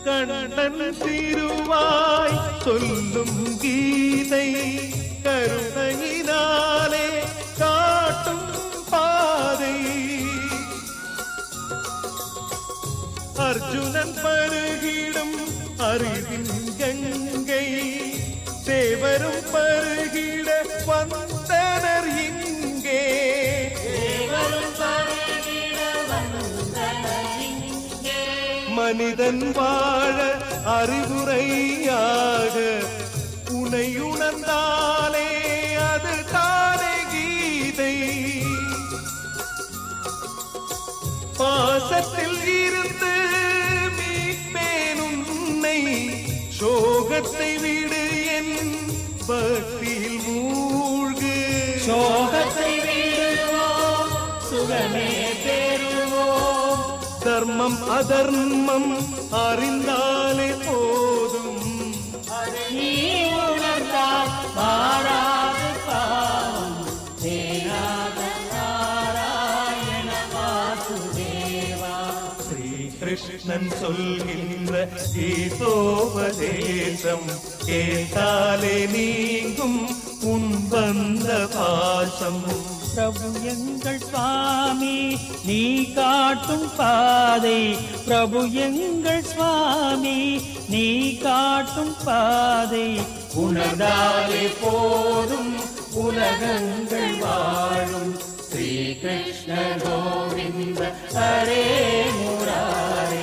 கண்ணன் திருவாய் சொல்லும் கீதை கருணையினாலே காட்டும் பாதை. அர்ஜுனன் பருகிடும் அறிவின் கங்கை தேவரும் பருகிட வந்தனர் இங்கே. மனிதன் வாழ அறிவுரையாக உனை உணர்ந்தாலே அது தானே கீதை. பாசத்தில் இருந்து மீட்பேன் உன்னை, சோகத்தை விடு என் பக்தியில் மூழ்கு. சோகத்தை விடுவோம் சுகமே பெறுவோம். தர்மம் அதர்மம் அறிந்தாலே போதும், நீ உணர்ந்தால் மாறாது பாவம். தேனாக நாராயண வாசுதேவா. ஸ்ரீ கிருஷ்ணன் சொல்கின்ற கீதோபதேசம் கேட்டாலே நீங்கும் உன் வந்த பாசம். பிரபு எங்கள் சுவாமி நீ காட்டும் பாதை. பிரபு எங்கள் சுவாமி நீ காட்டும் பாதை. உணர்ந்தாலே போதும் உலகங்கள் வாழும். ஸ்ரீ கிருஷ்ண கோவிந்த ஹரே முராரே.